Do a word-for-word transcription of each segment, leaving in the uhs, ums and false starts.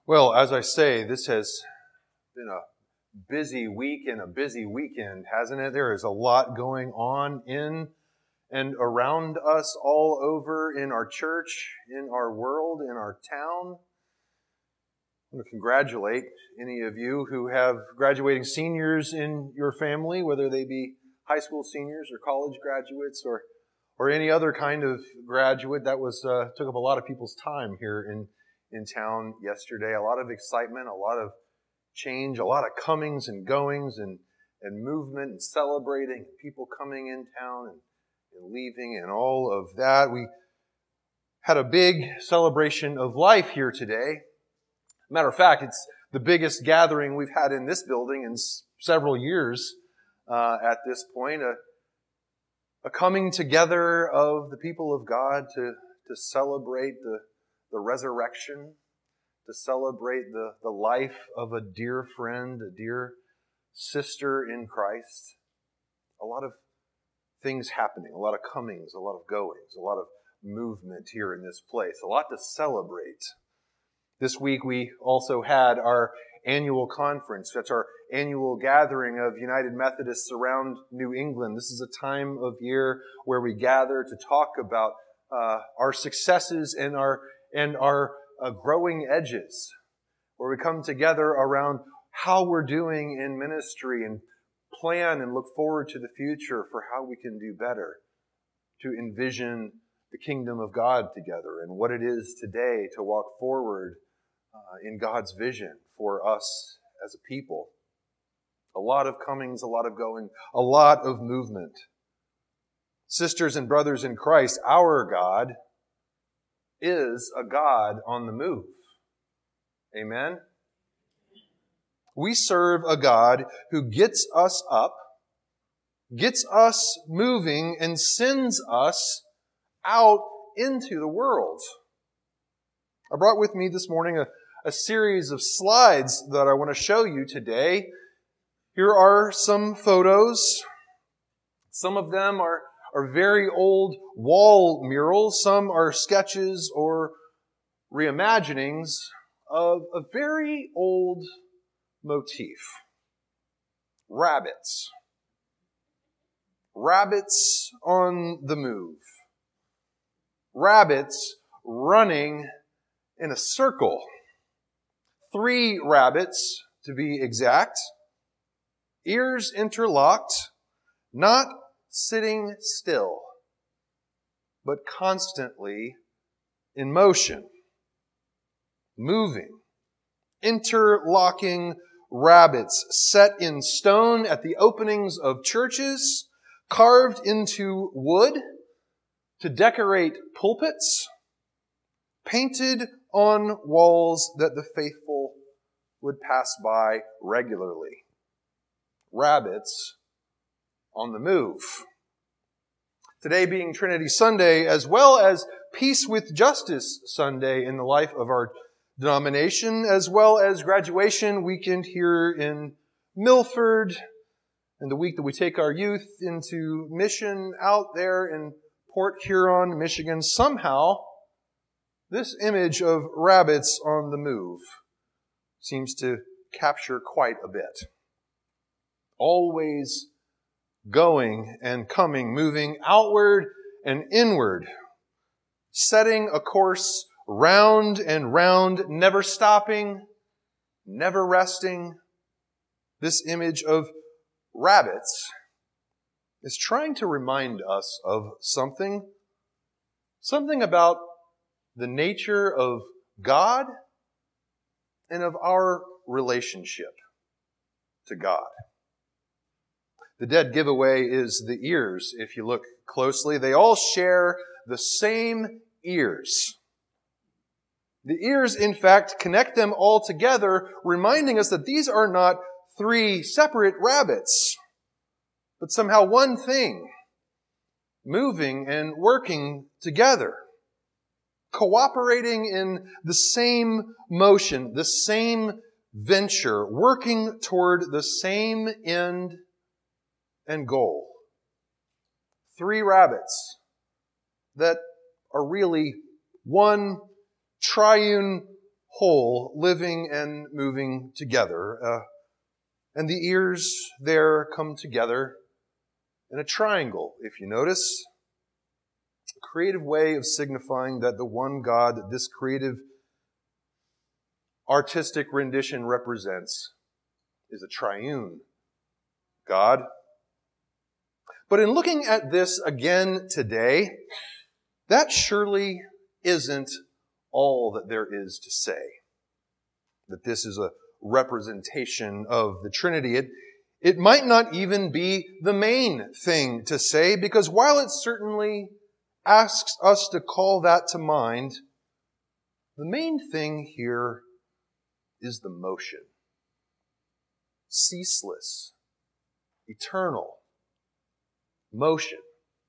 Well, as I say, this has been a busy week and a busy weekend, hasn't it? There is a lot going on in and around us all over in our church, in our world, in our town. I want to congratulate any of you who have graduating seniors in your family, whether they be high school seniors or college graduates or or any other kind of graduate. That was uh, took up a lot of people's time here in in town yesterday. A lot of excitement, a lot of change, a lot of comings and goings and, and movement and celebrating, and people coming in town and, and leaving and all of that. We had a big celebration of life here today. Matter of fact, it's the biggest gathering we've had in this building in s- several years uh, at this point. A, a coming together of the people of God to, to celebrate the the resurrection, to celebrate the, the life of a dear friend, a dear sister in Christ. A lot of things happening, a lot of comings, a lot of goings, a lot of movement here in this place, a lot to celebrate. This week we also had our annual conference. That's our annual gathering of United Methodists around New England. This is a time of year where we gather to talk about uh, our successes and our and our uh, growing edges, where we come together around how we're doing in ministry and plan and look forward to the future for how we can do better, to envision the kingdom of God together and what it is today to walk forward uh, in God's vision for us as a people. A lot of comings, a lot of going, a lot of movement. Sisters and brothers in Christ, our God is a God on the move. Amen? We serve a God who gets us up, gets us moving, and sends us out into the world. I brought with me this morning a, a series of slides that I want to show you today. Here are some photos. Some of them are are very old wall murals. Some are sketches or reimaginings of a very old motif. Rabbits. Rabbits on the move. Rabbits running in a circle. Three rabbits, to be exact. Ears interlocked, not sitting still, but constantly in motion, moving, interlocking rabbits set in stone at the openings of churches, carved into wood to decorate pulpits, painted on walls that the faithful would pass by regularly. Rabbits on the move. Today being Trinity Sunday, as well as Peace with Justice Sunday in the life of our denomination, as well as graduation weekend here in Milford, and the week that we take our youth into mission out there in Port Huron, Michigan. Somehow, this image of rabbits on the move seems to capture quite a bit. Always going and coming, moving outward and inward, setting a course round and round, never stopping, never resting. This image of rabbits is trying to remind us of something, something about the nature of God and of our relationship to God. The dead giveaway is the ears. If you look closely, they all share the same ears. The ears, in fact, connect them all together, reminding us that these are not three separate rabbits, but somehow one thing, moving and working together, cooperating in the same motion, the same venture, working toward the same end and goal. Three rabbits that are really one triune whole living and moving together. Uh, and the ears there come together in a triangle, if you notice. A creative way of signifying that the one God that this creative artistic rendition represents is a triune God. But in looking at this again today, that surely isn't all that there is to say. That this is a representation of the Trinity. It, it might not even be the main thing to say, because while it certainly asks us to call that to mind, the main thing here is the motion. Ceaseless, eternal motion.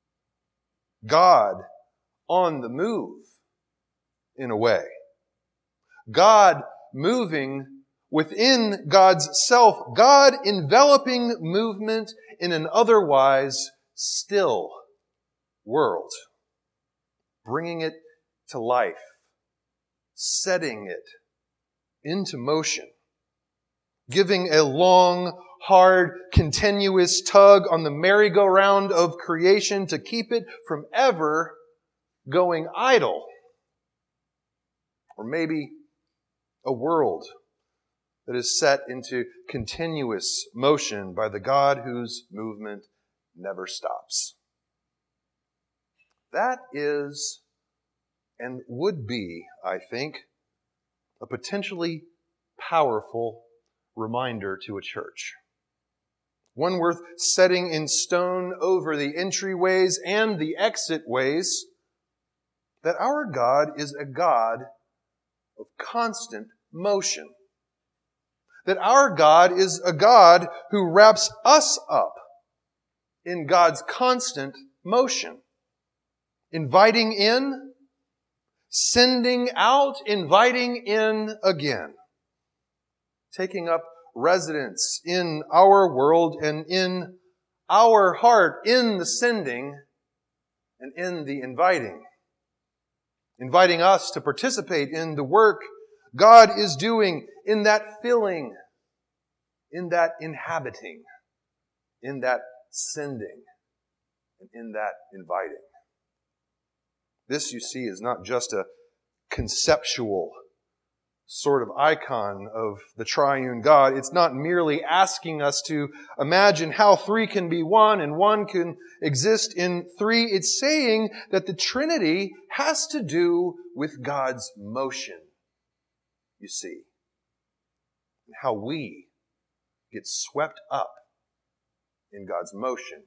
God on the move, in a way. God moving within God's self. God enveloping movement in an otherwise still world. Bringing it to life. Setting it into motion. Giving a long, hard, continuous tug on the merry-go-round of creation to keep it from ever going idle. Or maybe a world that is set into continuous motion by the God whose movement never stops. That is, and would be, I think, a potentially powerful reminder to a church. One worth setting in stone over the entryways and the exit ways, that our God is a God of constant motion. That our God is a God who wraps us up in God's constant motion. Inviting in, sending out, inviting in again. Taking up residence in our world and in our heart, in the sending and in the inviting. Inviting us to participate in the work God is doing, in that filling, in that inhabiting, in that sending, and in that inviting. This, you see, is not just a conceptual sort of icon of the triune God. It's not merely asking us to imagine how three can be one and one can exist in three. It's saying that the Trinity has to do with God's motion, you see. And how we get swept up in God's motion.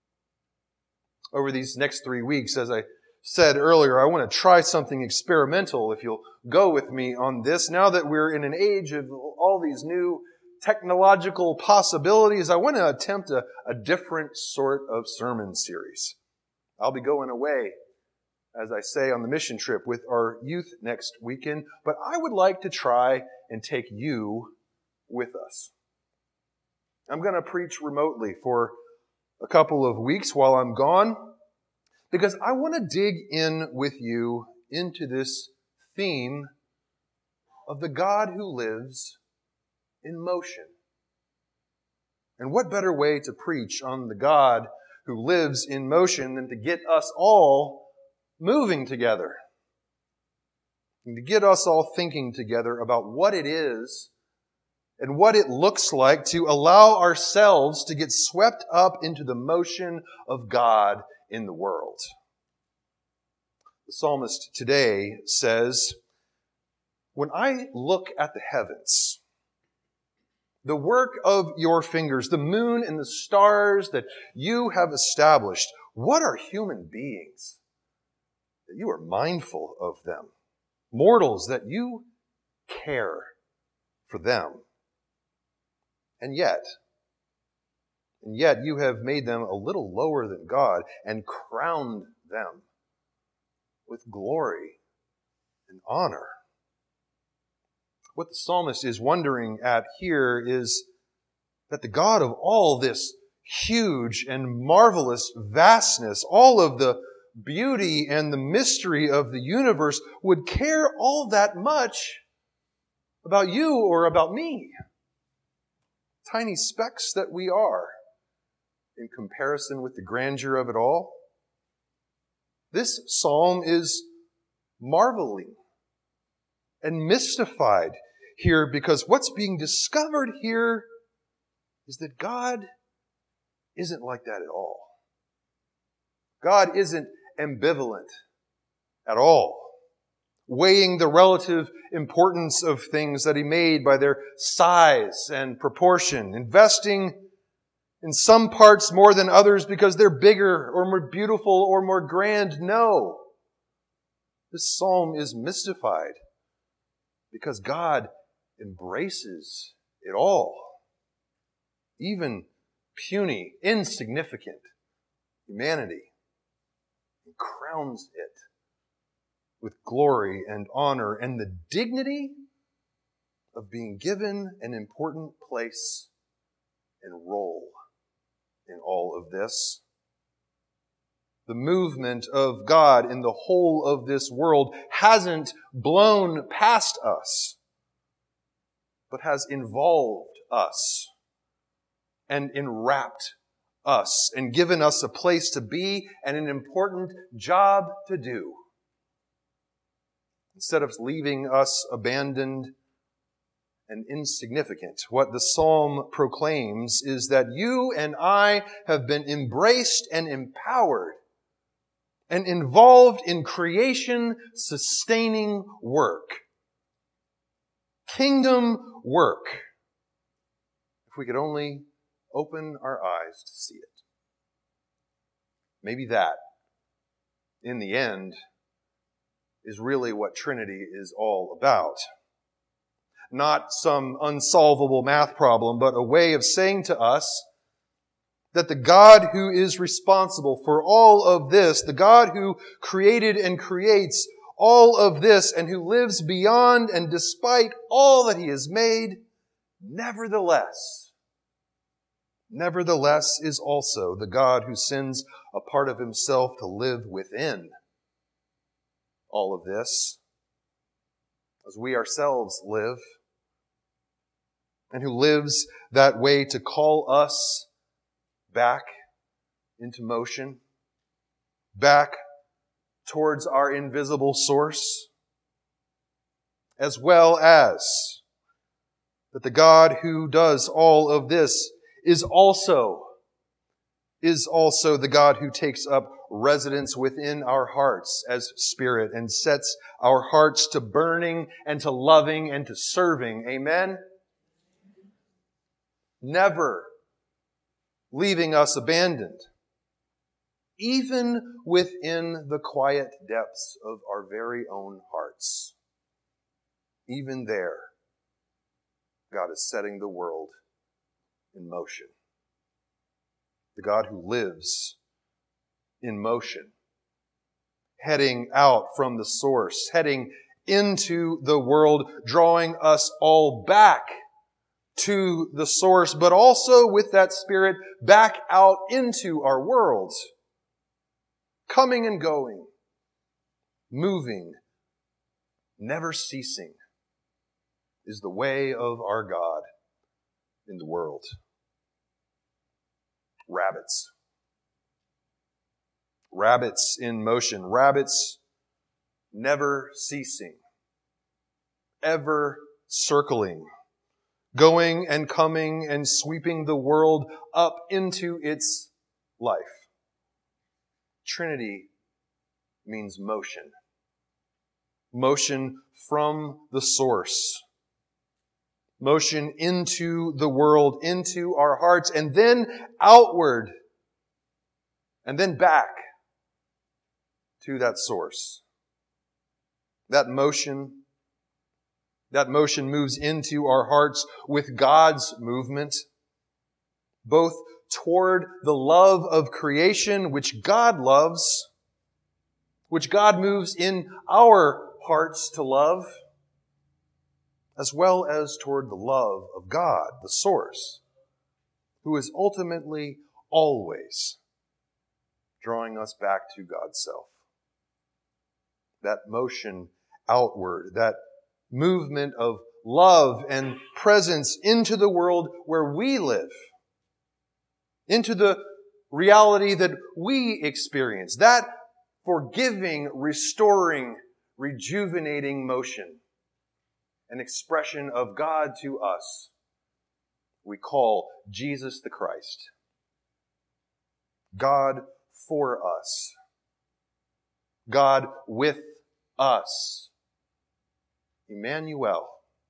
Over these next three weeks, as I said earlier, I want to try something experimental, if you'll go with me on this. Now that we're in an age of all these new technological possibilities, I want to attempt a, a different sort of sermon series. I'll be going away, as I say, on the mission trip with our youth next weekend, but I would like to try and take you with us. I'm going to preach remotely for a couple of weeks while I'm gone, because I want to dig in with you into this theme of the God who lives in motion. And what better way to preach on the God who lives in motion than to get us all moving together? And to get us all thinking together about what it is and what it looks like to allow ourselves to get swept up into the motion of God in the world. The psalmist today says, "When I look at the heavens, the work of your fingers, the moon and the stars that you have established, what are human beings that you are mindful of them? Mortals that you care for them. And yet, And yet you have made them a little lower than God and crowned them with glory and honor." What the psalmist is wondering at here is that the God of all this huge and marvelous vastness, all of the beauty and the mystery of the universe, would care all that much about you or about me. Tiny specks that we are in comparison with the grandeur of it all. This psalm is marveling and mystified here because what's being discovered here is that God isn't like that at all. God isn't ambivalent at all, weighing the relative importance of things that He made by their size and proportion, investing in some parts more than others because they're bigger or more beautiful or more grand. No. This psalm is mystified because God embraces it all, even puny, insignificant humanity, and crowns it with glory and honor and the dignity of being given an important place and role in all of this. The movement of God in the whole of this world hasn't blown past us, but has involved us and enwrapped us and given us a place to be and an important job to do. Instead of leaving us abandoned and insignificant, what the psalm proclaims is that you and I have been embraced and empowered and involved in creation-sustaining work. Kingdom work. If we could only open our eyes to see it. Maybe that, in the end, is really what Trinity is all about. Not some unsolvable math problem, but a way of saying to us that the God who is responsible for all of this, the God who created and creates all of this and who lives beyond and despite all that He has made, nevertheless, nevertheless is also the God who sends a part of Himself to live within all of this, as we ourselves live, and who lives that way to call us back into motion, back towards our invisible source, as well as that the God who does all of this is also, is also the God who takes up residence within our hearts as Spirit and sets our hearts to burning and to loving and to serving. Amen? Never leaving us abandoned, even within the quiet depths of our very own hearts. Even there, God is setting the world in motion. The God who lives in motion, heading out from the source, heading into the world, drawing us all back to the source, but also with that Spirit back out into our world, coming and going, moving, never ceasing, is the way of our God in the world. Rabbits. Rabbits in motion. Rabbits never ceasing. Ever circling. Going and coming and sweeping the world up into its life. Trinity means motion. Motion from the source. Motion into the world, into our hearts, and then outward, and then back to that source. That motion, that motion moves into our hearts with God's movement, both toward the love of creation, which God loves, which God moves in our hearts to love, as well as toward the love of God, the source, who is ultimately always drawing us back to God's self. That motion outward, that movement of love and presence into the world where we live, into the reality that we experience. That forgiving, restoring, rejuvenating motion, an expression of God to us, we call Jesus the Christ. God for us. God with us. Emmanuel.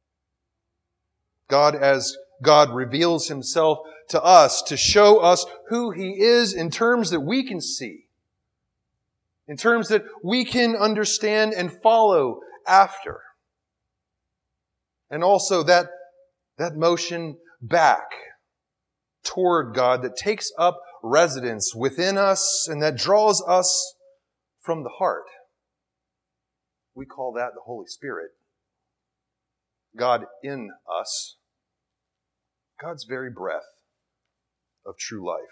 God as God reveals Himself to us to show us who He is in terms that we can see, in terms that we can understand and follow after. And also that, that motion back toward God that takes up residence within us and that draws us from the heart. We call that the Holy Spirit. God in us. God's very breath of true life.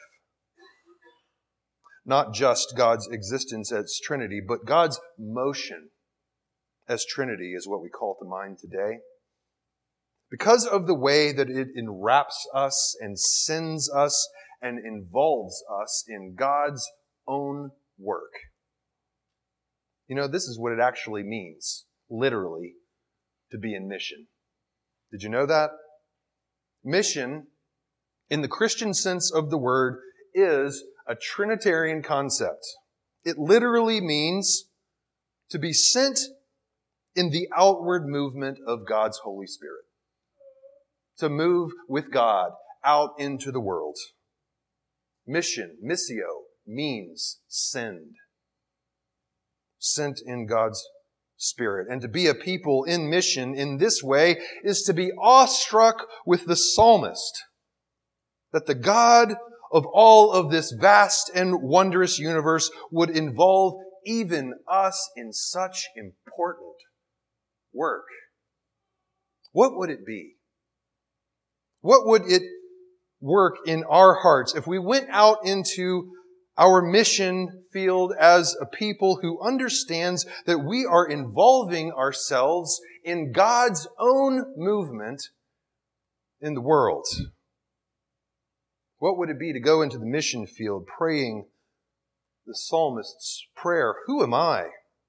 Not just God's existence as Trinity, but God's motion as Trinity is what we call to mind today. Because of the way that it enwraps us and sends us and involves us in God's own work. You know, this is what it actually means, literally, to be in mission. Did you know that? Mission, in the Christian sense of the word, is a Trinitarian concept. It literally means to be sent in the outward movement of God's Holy Spirit. To move with God out into the world. Mission, missio, means send. Sent in God's Spirit. And to be a people in mission in this way is to be awestruck with the psalmist that the God of all of this vast and wondrous universe would involve even us in such important work. What would it be? What would it work in our hearts if we went out into our mission field as a people who understands that we are involving ourselves in God's own movement in the world? What would it be to go into the mission field praying the psalmist's prayer, "Who am I?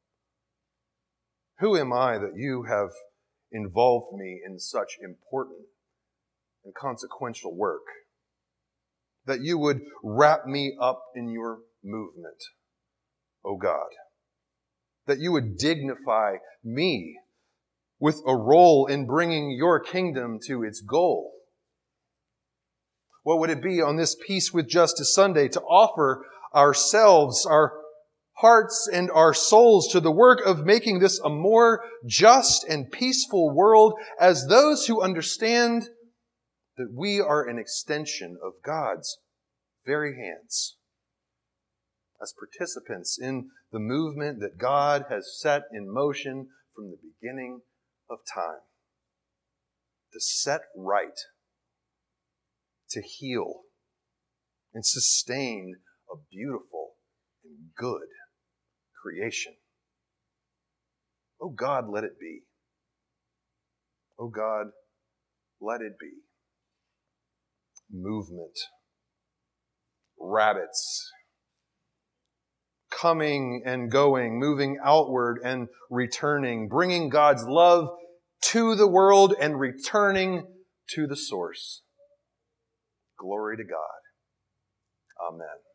Who am I that you have involved me in such important and consequential work? That you would wrap me up in your movement, O God. That you would dignify me with a role in bringing your kingdom to its goal." What would it be on this Peace with Justice Sunday to offer ourselves, our hearts and our souls to the work of making this a more just and peaceful world as those who understand that we are an extension of God's very hands, as participants in the movement that God has set in motion from the beginning of time, to set right, to heal, and sustain a beautiful and good creation. Oh God, let it be. Oh God, let it be. Movement. Rabbits. Coming and going, moving outward and returning, bringing God's love to the world and returning to the source. Glory to God. Amen.